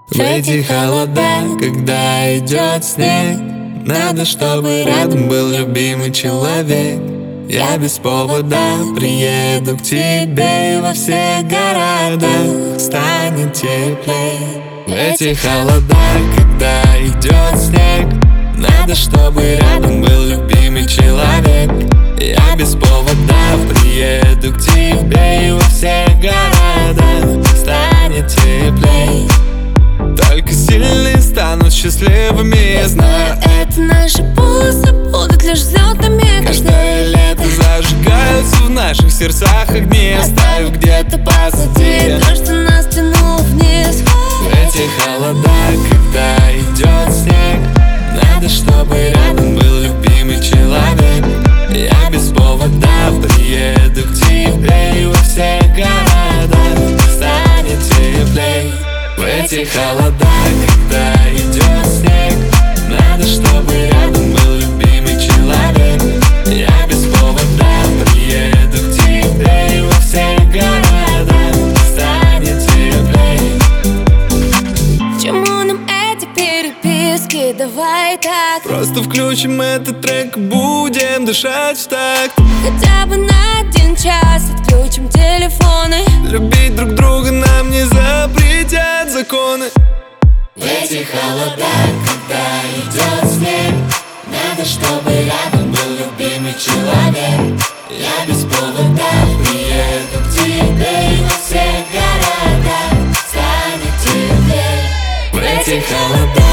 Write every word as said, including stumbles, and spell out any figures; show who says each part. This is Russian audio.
Speaker 1: В эти холода, когда идет снег, надо, чтобы рядом был любимый человек. Я без повода приеду к тебе, и во всех городах станет теплее. В эти холода, когда идет снег, надо, чтобы рядом был любимый человек. Я без повода приеду к тебе, и во всех городах станет теплей. Только сильные станут счастливыми, я знаю.
Speaker 2: Это наши пульсы будут лишь взлетами.
Speaker 1: Каждое лето зажигаются в наших сердцах огни, оставив где-то позади
Speaker 2: то, что нас тянуло вниз.
Speaker 1: В эти холода, когда идет снег, надо, чтобы рядом был любимый человек. Я без повода приеду к тебе, и во всех городах станет теплей. В эти холода, когда идет снег, надо, чтобы рядом был любимый человек. Я без повода приеду к тебе, и во всех городах станет теплей.
Speaker 2: К чему нам эти переписки? Давай так,
Speaker 1: Просто включим этот трек, будем дышать в такт.
Speaker 2: хотя бы на один час отключим телефоны.
Speaker 1: Любить друг друга нам не запретят законы. В эти холода, когда идет снег, надо, чтобы рядом был любимый человек. Я без повода приеду к тебе, и во всех городах станет теплее. В эти холода,